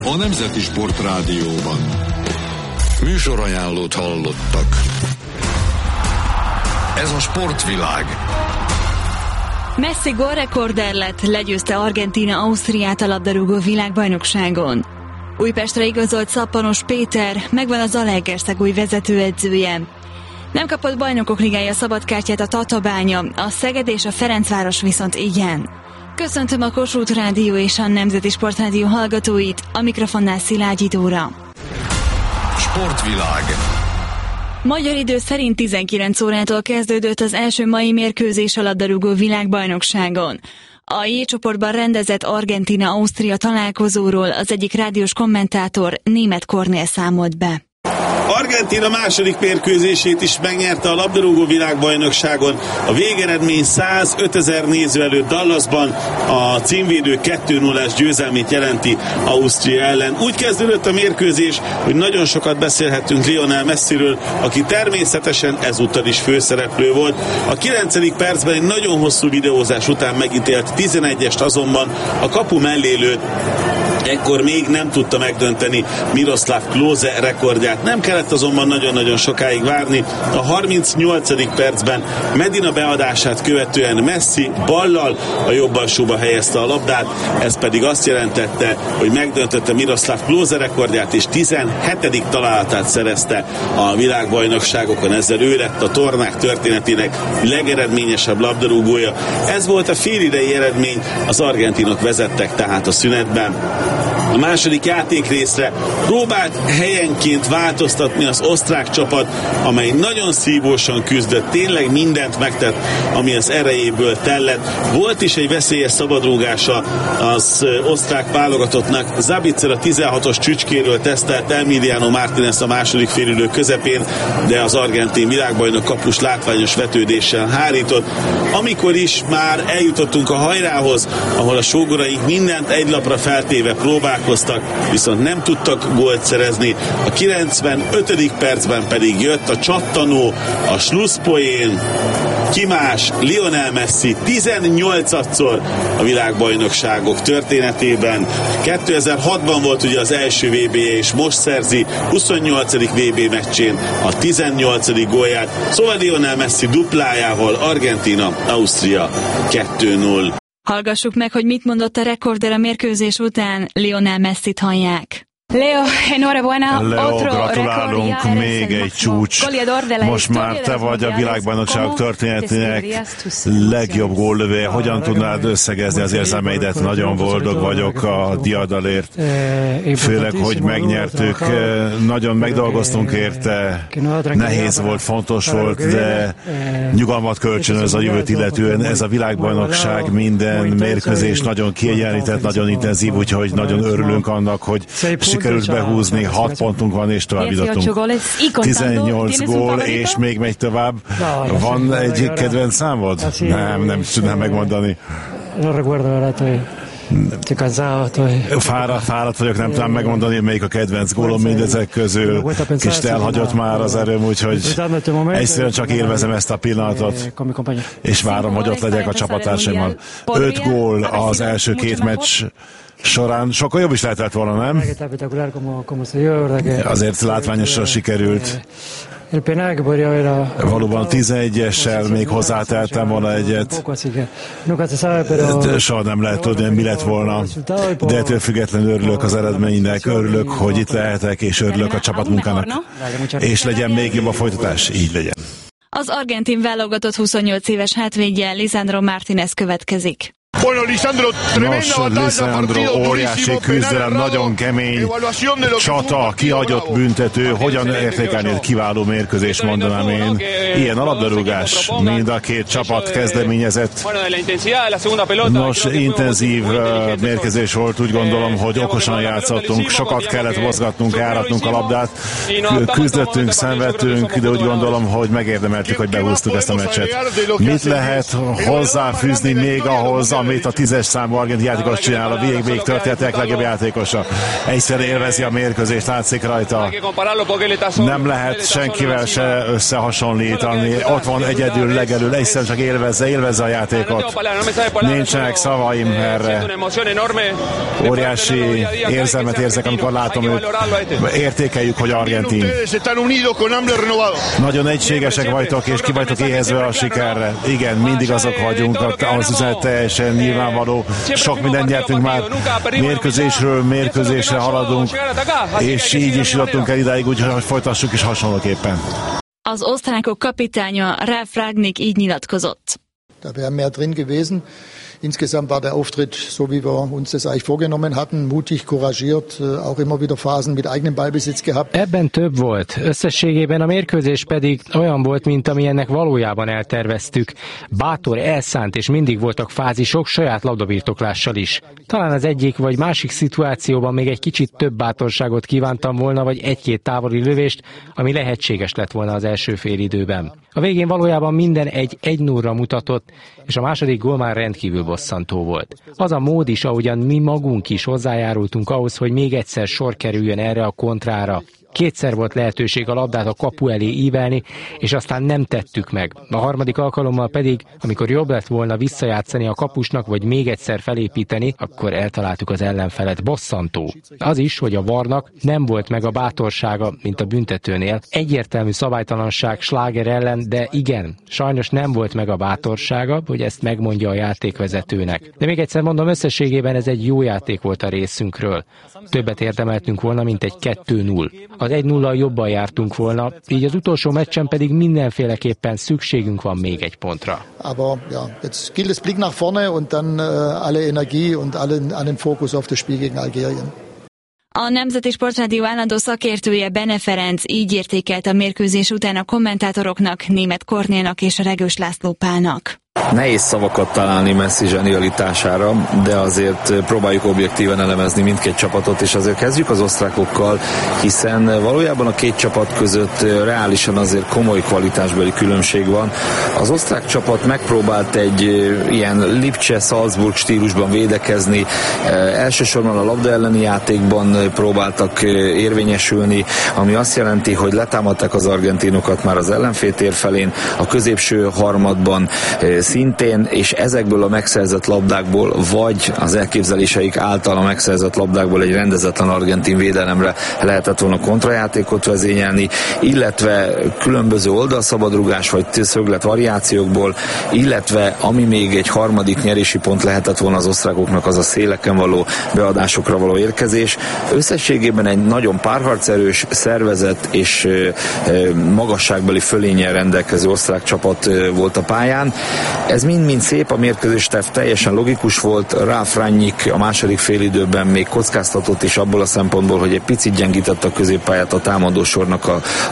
A Nemzeti Sportrádióban műsorajánlót hallottak. Ez a Sportvilág. Messi gólrekorder lett, legyőzte Argentína Ausztriát a labdarúgó világbajnokságon. Újpestre igazolt Szappanos Péter, megvan a Zalaegerszeg új vezetőedzője. Nem kapott Bajnokok Ligája szabadkártyát a Tatabánya, a Szeged és a Ferencváros viszont igen. Köszöntöm a Kossuth Rádió és a Nemzeti Sportrádió hallgatóit, a mikrofonnál Szilágyi Dóra. Sportvilág. Magyar idő szerint 19 órától kezdődött az első mai mérkőzés a labdarúgó világbajnokságon. A J csoportban rendezett Argentína-Ausztria találkozóról az egyik rádiós kommentátor, Németh Kornél számolt be. Argentína második mérkőzését is megnyerte a labdarúgó világbajnokságon. A végeredmény 105 000 néző előtt Dallasban a címvédő 2-0-ás győzelmét jelenti Ausztria ellen. Úgy kezdődött a mérkőzés, hogy nagyon sokat beszélhettünk Lionel Messiről, aki természetesen ezúttal is főszereplő volt. A 9. percben egy nagyon hosszú videózás után megítélt 11-est azonban a kapu mellé lőtt. Ekkor még nem tudta megdönteni Miroslav Klose rekordját. Nem kellett azonban nagyon-nagyon sokáig várni. A 38. percben Medina beadását követően Messi ballal a jobb alsóba helyezte a labdát, ez pedig azt jelentette, hogy megdöntötte Miroslav Klose rekordját, és 17. találatát szerezte a világbajnokságokon. Ezzel ő lett a tornák történetének legeredményesebb labdarúgója. Ez volt a félidei eredmény, az argentinok vezettek tehát a szünetben. A második játékrészre próbált helyenként változtatni az osztrák csapat, amely nagyon szívósan küzdött, tényleg mindent megtett, ami az erejéből tellett. Volt is egy veszélyes szabadrúgása az osztrák válogatottnak. Zabitzer a 16-os csücskéről tesztelt Emiliano Martínez a második félidő közepén, de az argentin világbajnok kapus látványos vetődéssel hárított. Amikor is már eljutottunk a hajrához, ahol a sógoraink mindent egy lapra feltéve próbálkoztak, viszont nem tudtak gólt szerezni. A 95. percben pedig jött a csattanó, a slusszpoén. Ki más? Lionel Messi 18-szor a világbajnokságok történetében. 2006-ban volt ugye az első VB-je, és most szerzi 28. VB meccsén a 18. gólját. Szóval Lionel Messi duplájával Argentína, Ausztria 2-0. Hallgassuk meg, hogy mit mondott a rekorder a mérkőzés után. Lionel Messit hallják. Leo, gratulálunk, még egy csúcs. Most már te vagy a világbajnokságok történetének legjobb góllövője. Hogyan tudnád összegezni az érzelmeidet? Nagyon boldog vagyok a diadalért. Főleg, hogy megnyertük. Nagyon megdolgoztunk érte. Nehéz volt, fontos volt, de nyugalmat kölcsönöz a jövőt illetően. Ez a világbajnokság minden mérkőzés nagyon kiegyenlített, nagyon intenzív, úgyhogy nagyon örülünk annak, hogy sikerült behúzni, 6 pontunk van, és tovább jutottunk. 18 gól, és még megy tovább. Van egy kedvenc számod? Nem tudnám megmondani. Fáradt vagyok, nem tudom megmondani, melyik a kedvenc gólom mindezek közül. Kicsit elhagyott már az erőm, úgyhogy egyszerűen csak élvezem ezt a pillanatot, és várom, hogy ott legyek a csapatársaimmal. 5 gól az első 2 meccs során. Sokkal jobb is lehetett volna, nem? Azért látványosra sikerült. Valóban 11-essel még hozzáteltem volna egyet. Soha nem lehet tudni, mi lett volna. De ettől függetlenül örülök az eredménynek, örülök, hogy itt lehetek, és örülök a csapatmunkának. És legyen még jobb a folytatás, így legyen. Az argentin válogatott 28 éves hátvédje Lisandro Martínez következik. Lisandro, óriási küzdelem, nagyon kemény csata, kihagyott büntető, hogyan értékelnéd? Kiváló mérkőzés, mondanám én. Ilyen a labdarúgás, mind a két csapat kezdeményezett. Nos, intenzív mérkőzés volt, úgy gondolom, hogy okosan játszottunk, sokat kellett mozgatnunk, járatnunk a labdát, küzdöttünk, szenvedtünk, de úgy gondolom, hogy megérdemeltük, hogy behúztuk ezt a meccset. Mit lehet hozzáfűzni még ahhoz, amit a 10-es számú argentin játékos csinál, a végig történetek legjobb játékosa. Egyszer élvezi a mérkőzést, látszik rajta. Nem lehet senkivel se összehasonlítani. Ott van egyedül, legelül, egyszer csak élvezze a játékot. Nincsenek szavaim erre. Óriási érzelmet érzek, amikor látom őt. Értékeljük, hogy argentin. Nagyon egységesek vagytok, és ki vagytok éhezve a sikerre. Igen, mindig azok vagyunk, az üzenet teljesen nyilvánvaló. Sok mindent nyertünk már, mérkőzésről mérkőzésre haladunk, és így is jutottunk el idáig, úgyhogy folytassuk is hasonlóképpen. Az osztrákok kapitánya Ralf Rangnick így nyilatkozott. Da wäre mehr drin gewesen. Insgesamt war der Auftritt, so wie wir uns das eigentlich vorgenommen hatten, mutig, couragiert, auch immer wieder Phasen mit eigenem Ballbesitz gehabt. Ebben több volt. Összességében a mérkőzés pedig olyan volt, mint amilyennek valójában elterveztük. Bátor, elszánt, és mindig voltak fázisok saját labdabirtoklással is. Talán az egyik vagy másik szituációban még egy kicsit több bátorságot kívántam volna, vagy egy-két távoli lövést, ami lehetséges lett volna az első félidőben. A végén valójában minden 1-0-ra mutatott, és a második gól már rendkívül bosszantó volt. Az a mód is, ahogyan mi magunk is hozzájárultunk ahhoz, hogy még egyszer sor kerüljön erre a kontrára. Kétszer volt lehetőség a labdát a kapu elé ívelni, és aztán nem tettük meg. A harmadik alkalommal pedig, amikor jobb lett volna visszajátszani a kapusnak, vagy még egyszer felépíteni, akkor eltaláltuk az ellenfelet. Bosszantó. Az is, hogy a VAR-nak nem volt meg a bátorsága, mint a büntetőnél. Egyértelmű szabálytalanság Schlager ellen, de igen, sajnos nem volt meg a bátorsága, hogy ezt megmondja a játékvezetőnek. De még egyszer mondom, összességében ez egy jó játék volt a részünkről. Többet érdemeltünk volna, mint egy 2-0. Az 1-0-al jobban jártunk volna, így az utolsó meccsen pedig mindenféleképpen szükségünk van még egy pontra. Aber ja, jetzt gilt es Blick nach vorne und dann alle Energie und allen Fokus auf das Spiel gegen Algerien. A Nemzeti Sportrádió állandó szakértője Bene Ferenc így értékelt a mérkőzés után a kommentátoroknak, Németh Kornélnak és Regős László Pálnak. Nehéz szavakat találni Messi zsenialitására, de azért próbáljuk objektíven elemezni mindkét csapatot, és azért kezdjük az osztrákokkal, hiszen valójában a két csapat között reálisan azért komoly kvalitásbeli különbség van. Az osztrák csapat megpróbált egy ilyen Lipcse-Salzburg stílusban védekezni, elsősorban a labda elleni játékban próbáltak érvényesülni, ami azt jelenti, hogy letámadták az argentinokat már az ellenfél tér felén, a középső harmadban szintén, és ezekből a megszerzett labdákból, vagy az elképzeléseik által a megszerzett labdákból egy rendezetlen argentin védelemre lehetett volna kontrajátékot vezényelni, illetve különböző oldalszabadrugás vagy szöglet variációkból, illetve ami még egy harmadik nyerési pont lehetett volna az osztrákoknak, az a széleken való beadásokra való érkezés. Összességében egy nagyon párharcerős, szervezett és magasságbeli fölénnyel rendelkező osztrák csapat volt a pályán. Ez mind-mind szép, a mérkőzésterv teljesen logikus volt, Ralf Rangnick a második félidőben még kockáztatott is abból a szempontból, hogy egy picit gyengítette a középpályát a támadósornak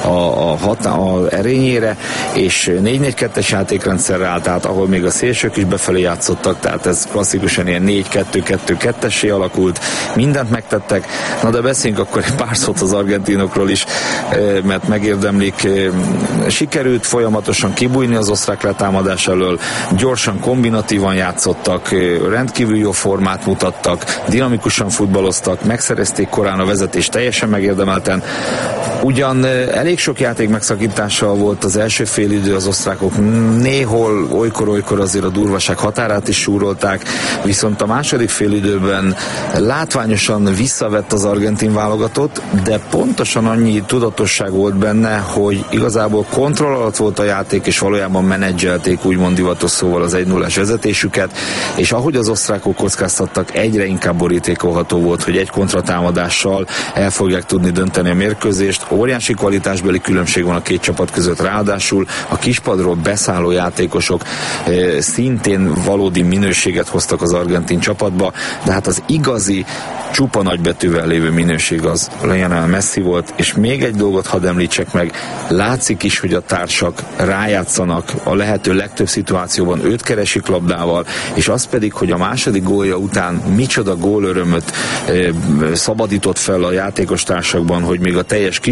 a erényére, és 4-4-2-es játékrendszerre állt át, ahol még a szélsők is befelé játszottak, tehát ez klasszikusan ilyen 4-2-2-2-essé alakult, mindent megtettek. Na de beszéljünk akkor egy pár szót az argentinokról is, mert megérdemlik. Sikerült folyamatosan kibújni az osztrák letámadás elől, gyorsan, kombinatívan játszottak, rendkívül jó formát mutattak, dinamikusan futballoztak, megszerezték korán a vezetést teljesen megérdemelten. Ugyan elég sok játék megszakítással volt az első félidő, az osztrákok néhol, olykor azért a durvaság határát is súrolták, viszont a második félidőben látványosan visszavett az argentin válogatott, de pontosan annyi tudatosság volt benne, hogy igazából kontroll alatt volt a játék, és valójában menedzselték, úgymond divatos szóval az 1-0-es vezetésüket, és ahogy az osztrákok kockáztattak, egyre inkább borítékolható volt, hogy egy kontratámadással el fogják tudni dönteni a mérkőzést. Óriási kvalitásbeli különbség van a két csapat között, ráadásul a kispadról beszálló játékosok szintén valódi minőséget hoztak az argentin csapatba, de hát az igazi csupa nagybetűvel lévő minőség az Lionel Messi volt, és még egy dolgot hadd említsek meg, látszik is, hogy a társak rájátszanak a lehető legtöbb szituációban, őt keresik labdával, és az pedig, hogy a második gólja után micsoda gólörömöt szabadított fel a játékos társakban, hogy még a teljes kis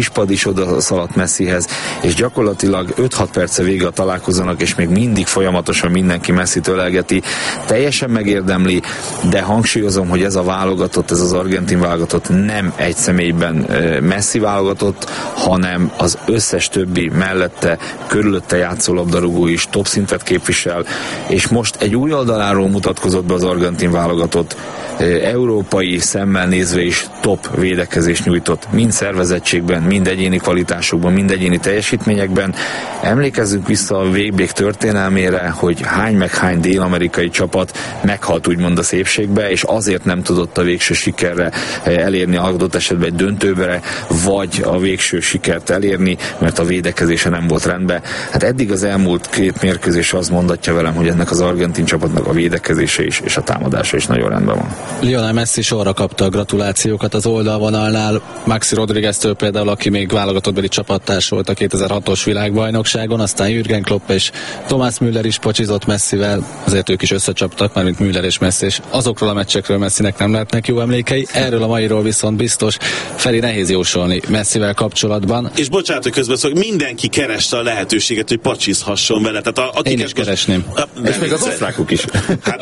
kispad is oda szaladt Messihez, és gyakorlatilag 5-6 perce vége a találkozónak, és még mindig folyamatosan mindenki Messit ölelgeti. Teljesen megérdemli, de hangsúlyozom, hogy ez a válogatott, ez az argentin válogatott nem egy személyben Messi válogatott, hanem az összes többi mellette, körülötte játszó labdarúgó is top szintet képvisel, és most egy új oldaláról mutatkozott be az argentin válogatott, európai szemmel nézve is top védekezést nyújtott, mind szervezettségben, mind egyéni kvalitásokban, mind egyéni teljesítményekben. Emlékezzünk vissza a VB történelmére, hogy hány dél-amerikai csapat meghalt úgymond a szépségbe, és azért nem tudott a végső sikerre elérni, adott esetben egy döntőbe, vagy a végső sikert elérni, mert a védekezése nem volt rendben. Hát eddig az elmúlt 2 mérkőzés az mondatja velem, hogy ennek az argentin csapatnak a védekezése is, és a támadása is nagyon rendben van. Lionel Messi sorra kapta a gratulációkat az oldalvonalnál, Maxi Rodrigueztől például, aki még válogatottbeli csapattárs volt a 2006-os világbajnokságon, aztán Jürgen Klopp és Thomas Müller is pocsizott Messivel, azért ők is összecsaptak, már mint Müller és Messi, és azokról a meccsekről Messinek nem lehetnek jó emlékei, erről a mairól viszont biztos. Feri, nehéz jósolni Messivel kapcsolatban. És bocsánat, hogy közbeszólok, mindenki kereste a lehetőséget, hogy pacsizhasson vele. Tehát én is keresném. És még az osztrákok is. Hát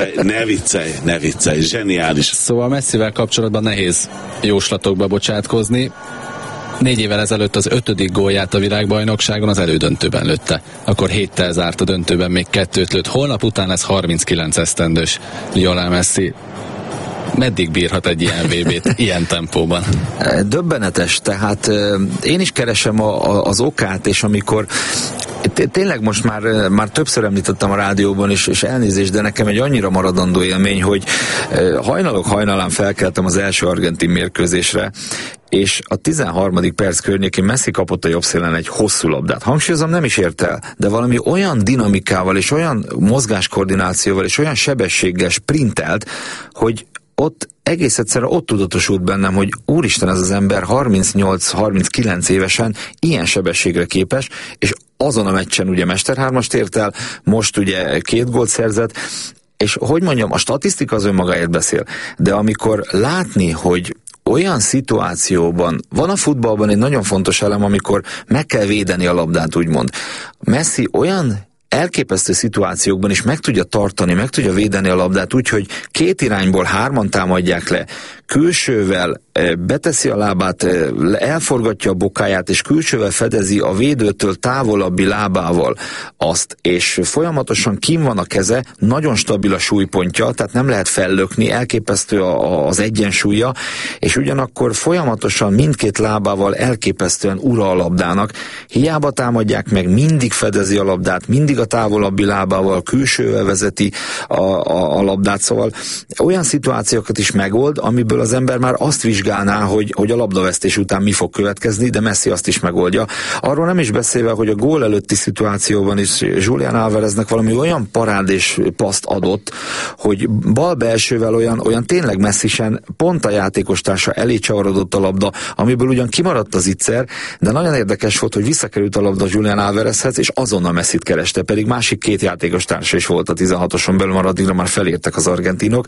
ne viccelj, zseniális. Szóval Messivel kapcsolatban nehéz jóslatokba bocsátkozni. 4 évvel ezelőtt az 5. gólját a világbajnokságon az elődöntőben lőtte. Akkor 7-tel zárt a döntőben, még 2-t lőtt. Holnap után ez 39 esztendős Lionel Messi. Meddig bírhat egy ilyen VB-t ilyen tempóban? Döbbenetes, tehát én is keresem az okát, és amikor tényleg most már többször említettem a rádióban is, és elnézést, de nekem egy annyira maradandó élmény, hogy hajnalán felkeltem az első argentin mérkőzésre, és a 13. perc környékén Messi kapott a jobb szélen egy hosszú labdát. Hangsúlyozom, nem is ért el, de valami olyan dinamikával, és olyan mozgáskoordinációval, és olyan sebességgel sprintelt, hogy ott egész egyszerűen ott tudatosult bennem, hogy úristen, ez az ember 38-39 évesen ilyen sebességre képes, és azon a meccsen ugye mesterhármast ért el, most ugye 2 gólt szerzett, és hogy mondjam, a statisztika az önmagáért beszél, de amikor látni, hogy olyan szituációban, van a futballban egy nagyon fontos elem, amikor meg kell védeni a labdát, úgymond. Messi olyan elképesztő szituációkban is meg tudja tartani, meg tudja védeni a labdát úgy, hogy 2 irányból 3-an támadják le, külsővel beteszi a lábát, elforgatja a bokáját, és külsővel fedezi a védőtől távolabbi lábával azt, és folyamatosan kim van a keze, nagyon stabil a súlypontja, tehát nem lehet fellökni, elképesztő az egyensúlya, és ugyanakkor folyamatosan mindkét lábával elképesztően ura a labdának, hiába támadják meg, mindig fedezi a labdát, mindig a távolabbi lábával, külsővel vezeti a labdát, szóval olyan szituációkat is megold, amiből az ember már azt vizsgálná, hogy a labdavesztés után mi fog következni, de Messi azt is megoldja. Arról nem is beszélve, hogy a gól előtti szituációban is Julián Álvareznek valami olyan parád és paszt adott, hogy bal belsővel olyan tényleg Messisen pont a játékostársa elé csavarodott a labda, amiből ugyan kimaradt az icser, de nagyon érdekes volt, hogy visszakerült a labda Julián Álvarezhez, és azonnal Messit kereste, pedig másik 2 játékostársa is volt a 16-oson belül, már addigra már felértek az argentinok.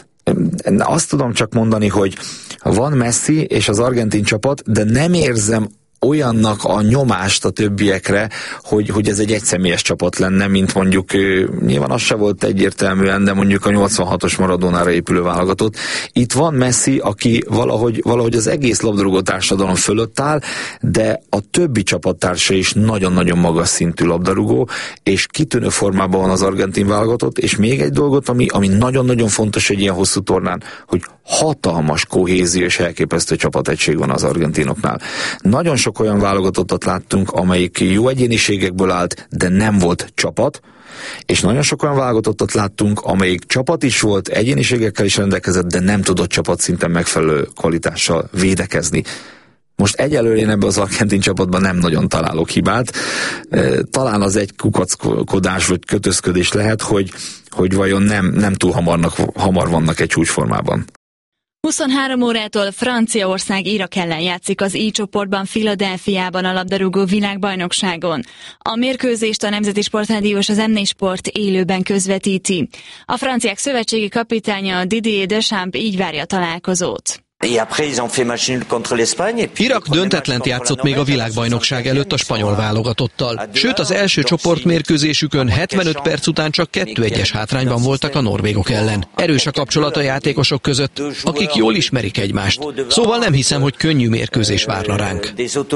Azt tudom csak mondani, hogy van Messi és az argentin csapat, de nem érzem olyannak a nyomást a többiekre, hogy ez egy egyszemélyes csapat lenne, mint mondjuk, nyilván az se volt egyértelműen, de mondjuk a 86-os Maradónára épülő válogatott. Itt van Messi, aki valahogy az egész labdarúgó társadalom fölött áll, de a többi csapattársa is nagyon-nagyon magas szintű labdarúgó, és kitűnő formában van az argentin válogatott, és még egy dolgot, ami nagyon-nagyon fontos egy ilyen hosszú tornán, hogy hatalmas kohézió és elképesztő csapategység van az argentinoknál. Nagyon sok olyan válogatottat láttunk, amelyik jó egyéniségekből állt, de nem volt csapat, és nagyon sok olyan válogatottat láttunk, amelyik csapat is volt, egyéniségekkel is rendelkezett, de nem tudott csapatszinten megfelelő kvalitással védekezni. Most egyelőre én ebben az argentin csapatban nem nagyon találok hibát. Talán az egy kukackodás vagy kötözködés lehet, hogy vajon nem túl hamar vannak egy csúcsformában. 23 órától Franciaország Irak ellen játszik az I csoportban Philadelphiában a labdarúgó világbajnokságon. A mérkőzést a Nemzeti Sportrádió és az M4 Sport élőben közvetíti. A franciák szövetségi kapitánya Didier Deschamps így várja a találkozót. Irak döntetlent játszott még a világbajnokság előtt a spanyol válogatottal. Sőt, az első csoportmérkőzésükön 75 perc után csak 2-1-es hátrányban voltak a norvégok ellen. Erős a kapcsolat a játékosok között, akik jól ismerik egymást. Szóval nem hiszem, hogy könnyű mérkőzés várna ránk.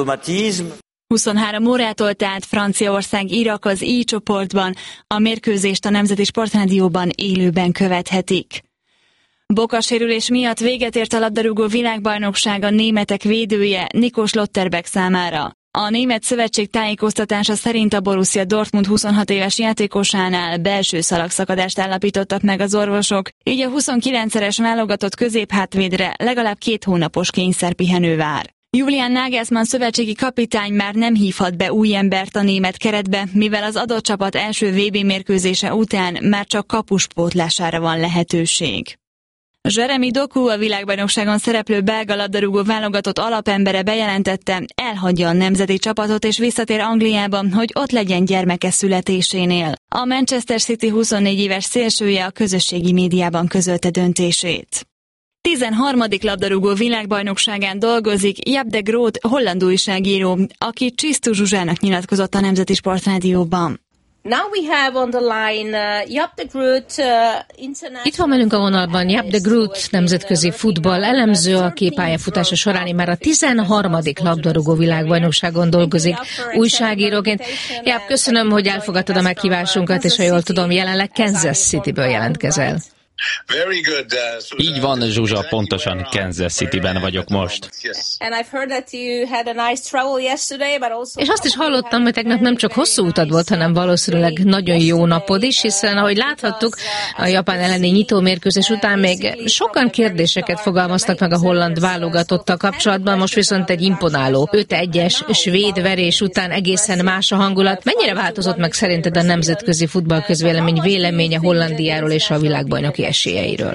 23 órától tehát Franciaország Irak az I csoportban, a mérkőzést a Nemzeti Sportrádióban élőben követhetik. Bokasérülés miatt véget ért a labdarúgó világbajnokság a németek védője Nico Schlotterbeck számára. A német szövetség tájékoztatása szerint a Borussia Dortmund 26 éves játékosánál belső szalagszakadást állapítottak meg az orvosok, így a 29-szeres válogatott középhátvédre legalább 2 hónapos kényszerpihenő vár. Julian Nagelsmann szövetségi kapitány már nem hívhat be új embert a német keretbe, mivel az adott csapat első VB mérkőzése után már csak kapuspótlására van lehetőség. Jeremy Doku, a világbajnokságon szereplő belga labdarúgó válogatott alapembere bejelentette, elhagyja a nemzeti csapatot és visszatér Angliába, hogy ott legyen gyermeke születésénél. A Manchester City 24 éves szélsője a közösségi médiában közölte döntését. 13. labdarúgó világbajnokságán dolgozik Jaap de Groot, holland újságíró, aki Csisztu Zsuzsának nyilatkozott a Nemzeti Sportrádióban. Itt van velünk a vonalban Jaap de Groot, nemzetközi futball elemző, aki pályafutása során már a 13. labdarúgó világbajnokságon dolgozik újságíróként. Jaap, köszönöm, hogy elfogadtad a meghívásunkat, és ha jól tudom, jelenleg Kansas Cityből jelentkezel. Így van, Zsuzsa, pontosan Kansas Cityben vagyok most. És azt is hallottam, hogy tegnap nem csak hosszú utad volt, hanem valószínűleg nagyon jó napod is, hiszen ahogy láthattuk, a Japán elleni nyitómérkőzés után még sokan kérdéseket fogalmaztak meg a holland válogatottal kapcsolatban, most viszont egy imponáló 5-1-es svéd verés után egészen más a hangulat. Mennyire változott meg szerinted a nemzetközi futballközvélemény véleménye Hollandiáról és a világbajnoki esélyeiről?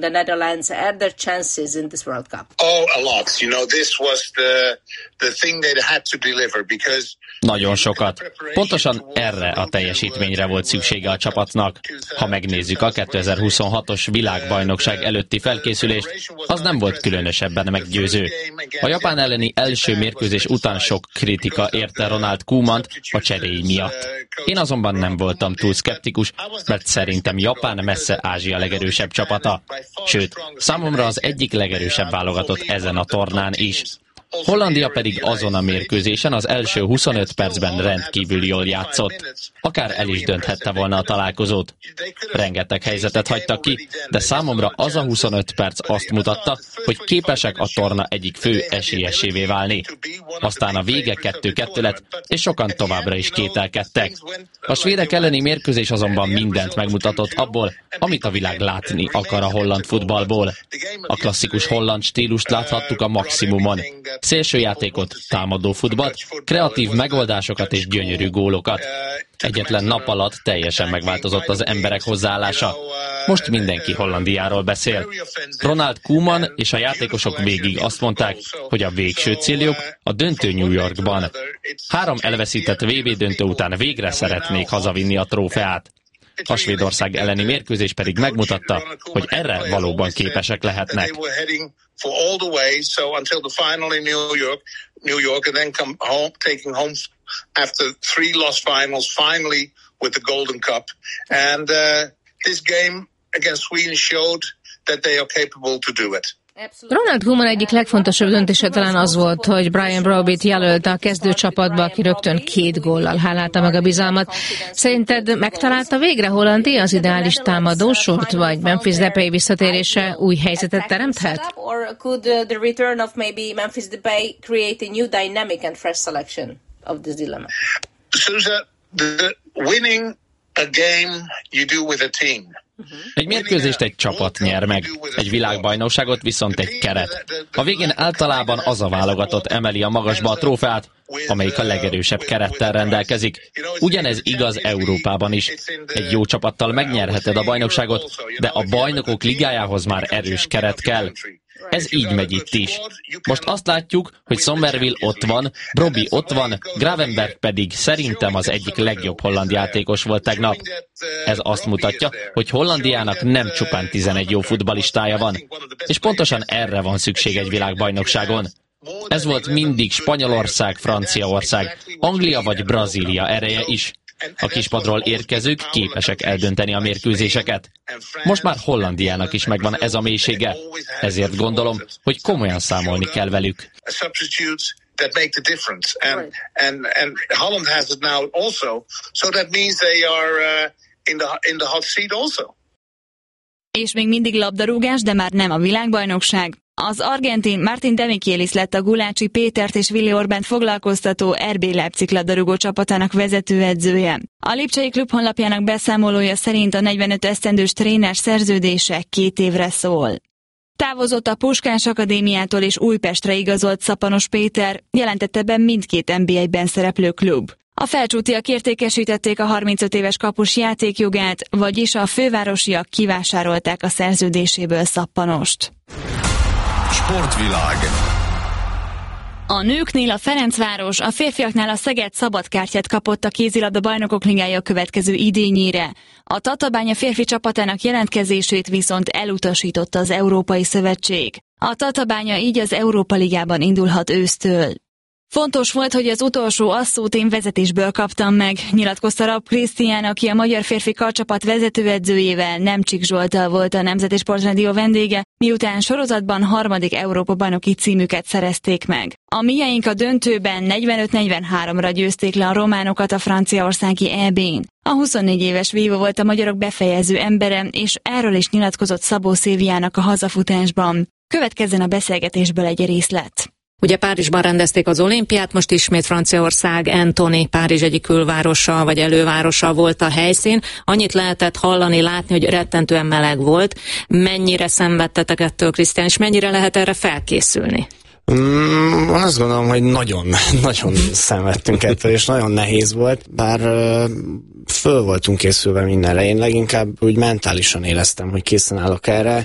Nagyon sokat. Pontosan erre a teljesítményre volt szüksége a csapatnak. Ha megnézzük a 2026-os világbajnokság előtti felkészülést, az nem volt különösebben meggyőző. A Japán elleni első mérkőzés után sok kritika érte Ronald Koemant a cseréi miatt. Én azonban nem voltam túl szkeptikus, mert szerintem Japán messze Ázsia legerősebb csapata. Sőt, számomra az egyik legerősebb válogatott ezen a tornán is. Hollandia pedig azon a mérkőzésen az első 25 percben rendkívül jól játszott. Akár el is dönthette volna a találkozót. Rengeteg helyzetet hagytak ki, de számomra az a 25 perc azt mutatta, hogy képesek a torna egyik fő esélyesévé válni. Aztán a vége 2-2 lett, és sokan továbbra is kételkedtek. A svédek elleni mérkőzés azonban mindent megmutatott abból, amit a világ látni akar a holland futballból. A klasszikus holland stílust láthattuk a maximumon. Szélsőjátékot, támadó futballt, kreatív megoldásokat és gyönyörű gólokat. Egyetlen nap alatt teljesen megváltozott az emberek hozzáállása. Most mindenki Hollandiáról beszél. Ronald Koeman és a játékosok végig azt mondták, hogy a végső céljuk a döntő New Yorkban. 3 elveszített VB döntő után végre szeretnék hazavinni a trófeát. A Svédország elleni mérkőzés pedig megmutatta, hogy erre valóban képesek lehetnek. For all the way, so until the final in New York, and then come home, taking home after 3 lost finals, finally with the Golden Cup. And this game against Sweden showed that they are capable to do it. Ronald Koeman egyik legfontosabb döntése talán az volt, hogy Brian Brobbyt jelölte a kezdőcsapatba, aki rögtön 2 góllal hálálta meg a bizalmat. Szerinted megtalálta végre Hollandia az ideális támadósort, vagy Memphis Depay visszatérése új helyzetet teremthet? Susan, winning a game you do with a team. Egy mérkőzést egy csapat nyer meg, egy világbajnokságot viszont egy keret. A végén általában az a válogatott emeli a magasba a trófeát, amelyik a legerősebb kerettel rendelkezik. Ugyanez igaz Európában is. Egy jó csapattal megnyerheted a bajnokságot, de a bajnokok ligájához már erős keret kell. Ez így megy itt is. Most azt látjuk, hogy Somerville ott van, Brobbey ott van, Gravenberch pedig szerintem az egyik legjobb holland játékos volt tegnap. Ez azt mutatja, hogy Hollandiának nem csupán 11 jó futballistája van, és pontosan erre van szükség egy világbajnokságon. Ez volt mindig Spanyolország, Franciaország, Anglia vagy Brazília ereje is. A kispadról érkezők képesek eldönteni a mérkőzéseket. Most már Hollandiának is megvan ez a mélysége, ezért gondolom, hogy komolyan számolni kell velük. That make the difference, and Holland has it now also, so that means they are in the hot seat also. És még mindig labdarúgás, de már nem a világbajnokság. Az argentin Martin Demichelis lett a Gulácsi Pétert és Willi Orbánt foglalkoztató RB Leipzig labdarúgó csapatának vezetőedzője. A lipcsei klub honlapjának beszámolója szerint a 45 esztendős tréner szerződése 2 évre szól. Távozott a Puskás Akadémiától és Újpestre igazolt Szappanos Péter, jelentette be mindkét NB1-ben szereplő klub. A felcsútiak értékesítették a 35 éves kapus játékjogát, vagyis a fővárosiak kivásárolták a szerződéséből Szappanost. Sportvilág. A nőknél a Ferencváros, a férfiaknál a Szeged szabadkártyát kapott a kézilabda bajnokok ligája következő idényére. A Tatabánya férfi csapatának jelentkezését viszont elutasította az Európai Szövetség. A Tatabánya így az Európa Ligában indulhat ősztől. Fontos volt, hogy az utolsó asszót én vezetésből kaptam meg, nyilatkozta Rapp Krisztián, aki a magyar férfi karcsapat vezetőedzőjével, Nemcsik Zsolttal volt a Nemzeti Sportrádió vendége, miután sorozatban 3. Európa-bajnoki címüket szerezték meg. A miénk a döntőben 45-43-ra győzték le a románokat a franciaországi EB-n. A 24 éves vívó volt a magyarok befejező embere, és erről is nyilatkozott Szabó Szilviának a hazafutásban. Következzen a beszélgetésből egy részlet. Ugye Párizsban rendezték az olimpiát, most ismét Franciaország, Antony, Párizs egyik külvárosa vagy elővárosa volt a helyszín. Annyit lehetett hallani, látni, hogy rettentően meleg volt. Mennyire szenvedtetek ettől, Krisztián, és mennyire lehet erre felkészülni? Azt gondolom, hogy nagyon szenvedtünk ettől, és nagyon nehéz volt, bár föl voltunk készülve mindenre. Én leginkább úgy mentálisan éreztem, hogy készen állok erre.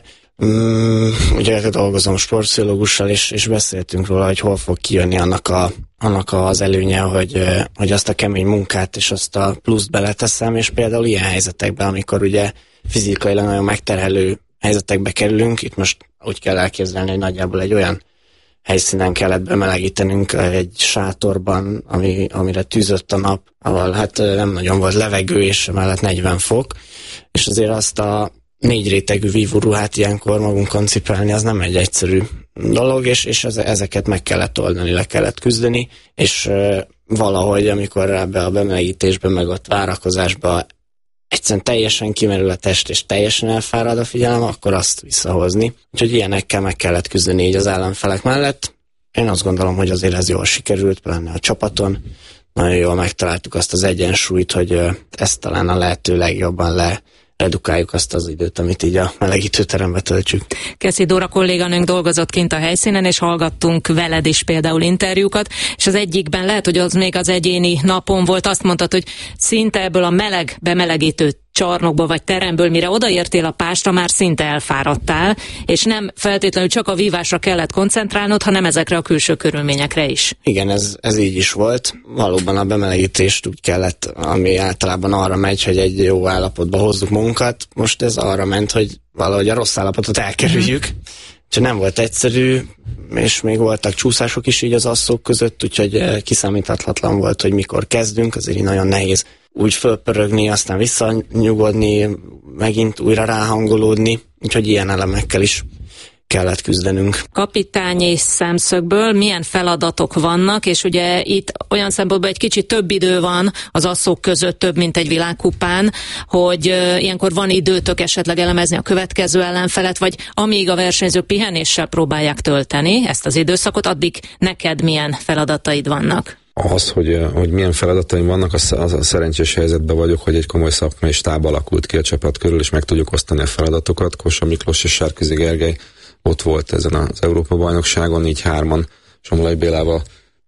Ugye dolgozom sportpszichológussal, és beszéltünk róla, hogy hol fog kijönni annak az előnye, hogy azt a kemény munkát és azt a pluszt beleteszem, és például ilyen helyzetekben, amikor ugye fizikailag nagyon megterhelő helyzetekbe kerülünk, itt most úgy kell elképzelni, hogy nagyjából egy olyan helyszínen kellett bemelegítenünk egy sátorban, amire tűzött a nap, ahol hát nem nagyon volt levegő, és mellett 40 fok, és azért azt a 4 rétegű vívóruhát ilyenkor magunkon cipelni, az nem egy egyszerű dolog, és ezeket meg kellett oldani, le kellett küzdeni, és valahogy, amikor ebbe a bemelegítésbe, meg ott várakozásba egyszerűen teljesen kimerül a test, és teljesen elfárad a figyelem, akkor azt visszahozni. Úgyhogy ilyenekkel meg kellett küzdeni így az ellenfelek mellett. Én azt gondolom, hogy azért ez jól sikerült, pláne a csapaton. Nagyon jól megtaláltuk azt az egyensúlyt, hogy ezt talán a lehető legjobban redukáljuk azt az időt, amit így a melegítőterembe töltsük. Keszi Dóra kolléganőnk dolgozott kint a helyszínen, és hallgattunk veled is például interjúkat, és az egyikben lehet, hogy az még az egyéni napon volt, azt mondtad, hogy szinte ebből a meleg bemelegítő csarnokba vagy teremből, mire odaértél a pástra, már szinte elfáradtál, és nem feltétlenül csak a vívásra kellett koncentrálnod, hanem ezekre a külső körülményekre is. Igen, ez így is volt. Valóban a bemelegítést úgy kellett, ami általában arra megy, hogy egy jó állapotba hozzuk magunkat. Most ez arra ment, hogy valahogy a rossz állapotot elkerüljük. Úgyhogy nem volt egyszerű, és még voltak csúszások is így az asszók között, úgyhogy kiszámíthatatlan volt, hogy mikor kezdünk, azért nagyon nehéz úgy fölpörögni, aztán visszanyugodni, megint újra ráhangolódni, úgyhogy ilyen elemekkel is kellett küzdenünk. Kapitányi szemszögből milyen feladatok vannak, és ugye itt olyan szempontból egy kicsit több idő van az asszók között, több, mint egy világkupán, hogy ilyenkor van időtök esetleg elemezni a következő ellenfelet, vagy amíg a versenyzők pihenéssel próbálják tölteni ezt az időszakot, addig neked milyen feladataid vannak? Az, hogy milyen feladataim vannak, az a szerencsés helyzetben vagyok, hogy egy komoly szakmai stáb alakult ki a csapat körül, és meg tudjuk osztani a feladatokat. Kósa Miklós és Sárközi Gergely ott volt ezen az Európa-bajnokságon, így hárman Somlai Bélával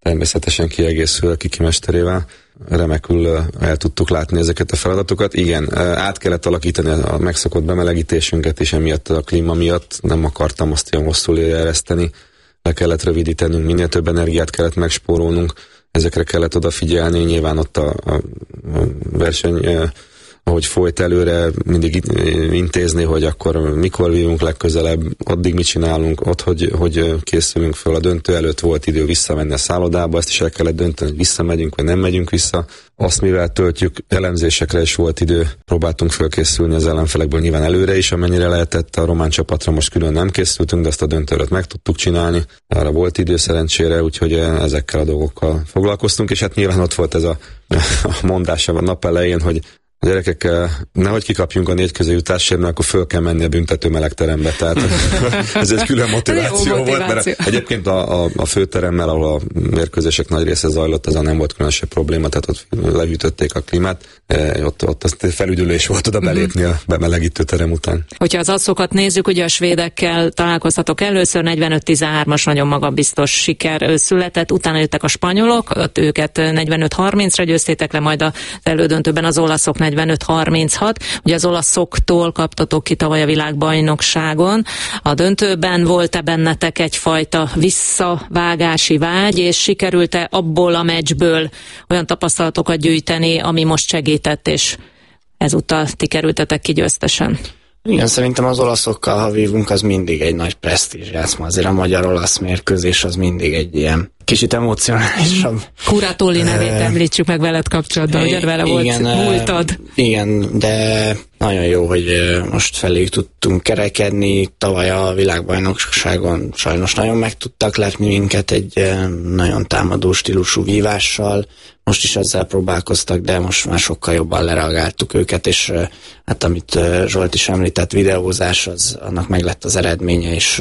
természetesen kiegészül a Kiki mesterével. Remekül el tudtuk látni ezeket a feladatokat. Igen, át kellett alakítani a megszokott bemelegítésünket, és emiatt a klíma miatt nem akartam azt ilyen hosszú ereszteni. Le kellett rövidítenünk, minél több energiát kellett megspórolnunk, ezekre kellett odafigyelni, nyilván ott a verseny, ahogy folyt előre, mindig intézni, hogy akkor mikor vívunk legközelebb, addig mit csinálunk, ott, hogy készülünk föl. A döntő előtt volt idő visszamenni a szállodába, ezt is el kellett dönteni, hogy visszamegyünk, vagy nem megyünk vissza. Azt mivel töltjük, elemzésekre is volt idő, próbáltunk fölkészülni az ellenfelekből nyilván előre is, amennyire lehetett. A román csapatra most külön nem készültünk, de azt a döntőt meg tudtuk csinálni. Arra volt idő szerencsére, úgyhogy ezekkel a dolgokkal foglalkoztunk, és hát nyilván ott volt ez a mondás a nap elején, hogy a gyerekek, nehogy kikapjunk a 4 közéjutásért, mert akkor föl kell menni a büntető melegterembe. Tehát ez egy külön motiváció volt, mert egyébként a főteremmel, ahol a mérkőzések nagy része zajlott, azon nem volt különösebb probléma, tehát ott lehűtötték a klímát. Ott azt felüdülés volt oda belépni a bemelegítő terem után. Hogyha az asszokat nézzük, ugye a svédekkel találkoztatok először, 45-13-as nagyon magabiztos siker született, utána jöttek a spanyolok, őket 45-30-ra győztétek le, majd az elődöntőben az olaszok 45-36. Ugye az olaszoktól kaptatok ki tavaly a világbajnokságon. A döntőben volt-e bennetek egyfajta visszavágási vágy, és sikerült-e abból a meccsből olyan tapasztalatokat gyűjteni, ami most segített, és ezúttal ti kerültetek ki győztesen? Igen, szerintem az olaszokkal, ha vívunk, az mindig egy nagy presztízs játszma. Azért a magyar-olasz mérkőzés az mindig egy ilyen kicsit emocionálisabb. Kuratolli nevét említsük meg veled kapcsolatban, hogy vele volt múltad. Igen, de nagyon jó, hogy most felé tudtunk kerekedni. Tavaly a világbajnokságon sajnos nagyon meg tudtak lepni minket egy nagyon támadó stílusú vívással. Most is ezzel próbálkoztak, de most már sokkal jobban lereagáltuk őket, és hát amit Zsolt is említett, videózás, annak meg lett az eredménye, és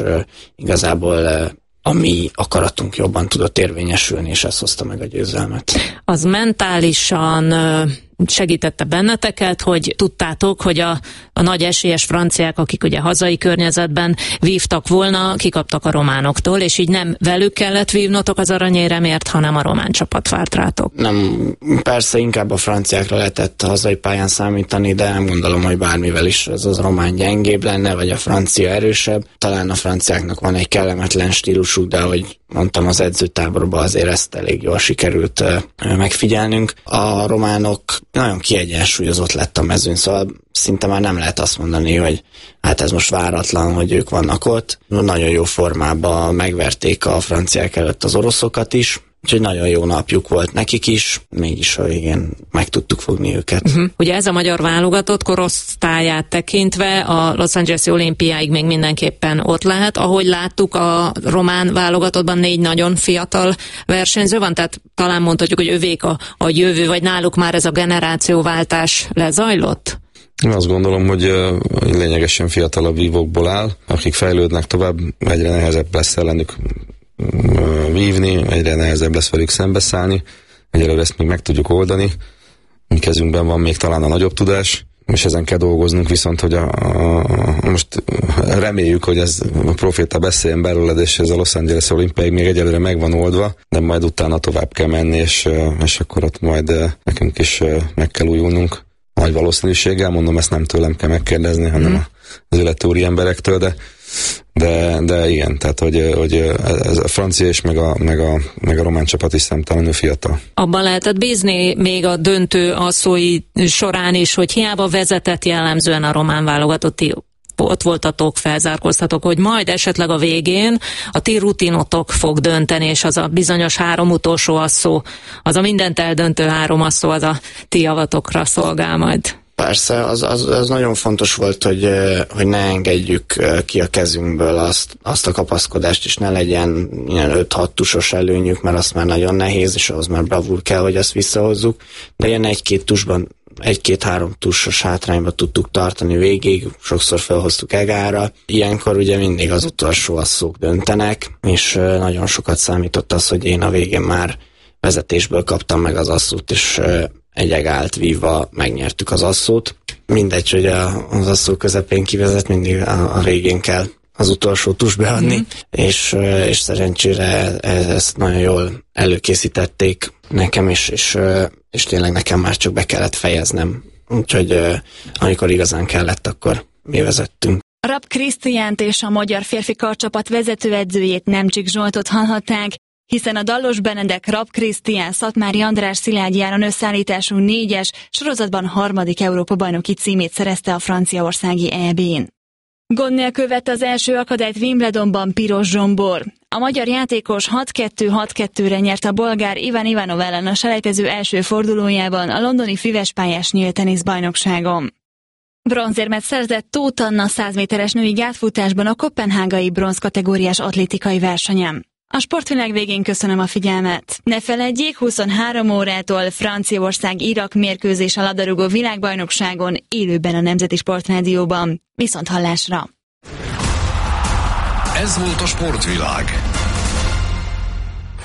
igazából a mi akaratunk jobban tudott érvényesülni, és ez hozta meg a győzelmet. Az mentálisan segítette benneteket, hogy tudtátok, hogy a nagy esélyes franciák, akik ugye hazai környezetben vívtak volna, kikaptak a románoktól, és így nem velük kellett vívnotok az aranyéremért, hanem a román csapat várt rátok. Nem, persze inkább a franciákra lehetett a hazai pályán számítani, de nem gondolom, hogy bármivel is ez az román gyengébb lenne, vagy a francia erősebb. Talán a franciáknak van egy kellemetlen stílusuk, de ahogy mondtam, az edzőtáborban azért ezt elég jól sikerült megfigyelnünk. A románok nagyon kiegyensúlyozott lett a mezőn, szóval szinte már nem lehet azt mondani, hogy hát ez most váratlan, hogy ők vannak ott. Nagyon jó formában megverték a franciák előtt az oroszokat is, úgyhogy nagyon jó napjuk volt nekik is, mégis igen, meg tudtuk fogni őket. Ugye ez a magyar válogatott korosztályát tekintve a Los Angeles-i olimpiáig még mindenképpen ott lehet. Ahogy láttuk, a román válogatottban 4 nagyon fiatal versenyző van, tehát talán mondhatjuk, hogy övék a jövő, vagy náluk már ez a generációváltás lezajlott? Én azt gondolom, hogy lényegesen fiatalabb vívókból áll, akik fejlődnek tovább, egyre nehezebb lesz ellenük vívni, egyre nehezebb lesz velük szembeszállni, egyelőre ezt még meg tudjuk oldani. Mi kezünkben van még talán a nagyobb tudás, és ezen kell dolgoznunk, viszont hogy most reméljük, hogy ez a proféta beszéljen belőled, és ez a Los Angeles olimpiáig még egyelőre meg van oldva, de majd utána tovább kell menni, és akkor ott majd nekünk is meg kell újulnunk. Nagy valószínűséggel, mondom, ezt nem tőlem kell megkérdezni, hanem az illető úri emberektől, de igen, tehát hogy ez a francia és meg a román csapat is számtalanul fiatal. Abban lehetett bízni még a döntő asszói során is, hogy hiába vezetett jellemzően a román válogatott, ott voltatok, felzárkóztatok, hogy majd esetleg a végén a ti rutinotok fog dönteni, és az a bizonyos 3 utolsó asszó, az a mindent eldöntő 3 asszó, az a ti javatokra szolgál majd. Persze, az nagyon fontos volt, hogy ne engedjük ki a kezünkből azt a kapaszkodást, és ne legyen ilyen 5-6 tusos előnyük, mert azt már nagyon nehéz, és ahhoz már bravúr kell, hogy azt visszahozzuk, de ilyen 1-2 tusban, 1-2-3 tusos hátrányba tudtuk tartani végig, sokszor felhoztuk egára. Ilyenkor ugye mindig az utolsó asszók döntenek, és nagyon sokat számított az, hogy én a végén már vezetésből kaptam meg az asszót, és egy egált vívva megnyertük az asszót. Mindegy, hogy az asszó közepén kivezet, mindig a végén kell az utolsó tus beadni, és szerencsére ezt nagyon jól előkészítették nekem, és tényleg nekem már csak be kellett fejeznem. Úgyhogy amikor igazán kellett, akkor mi vezettünk. Rapp Krisztiánt és a magyar férfi karcsapat vezetőedzőjét, Nemcsik Zsoltot hallhatták, hiszen a Dallos Benedek, Rapp Krisztián, Szatmári András, Szilágyi Áron összeállítású 4-es sorozatban 3. Európa-bajnoki címét szerezte a franciaországi EB-n. Gond nélkül vette az első akadályt Wimbledonban Piros Zsombor. A magyar játékos 6-2-6-2-re nyert a bolgár Ivan Ivanov ellen a selejtező első fordulójában a londoni füvespályás nyílt teniszbajnokságon. Bronzérmet szerzett Tóth Anna 100 méteres női gátfutásban a koppenhágai bronz kategóriás atlétikai versenyen. A sportvilág végén köszönöm a figyelmet. Ne feledjék, 23 órától Franciaország-Irak mérkőzés a labdarúgó világbajnokságon élőben a Nemzeti Sportrádióban. Viszont hallásra! Ez volt a Sportvilág.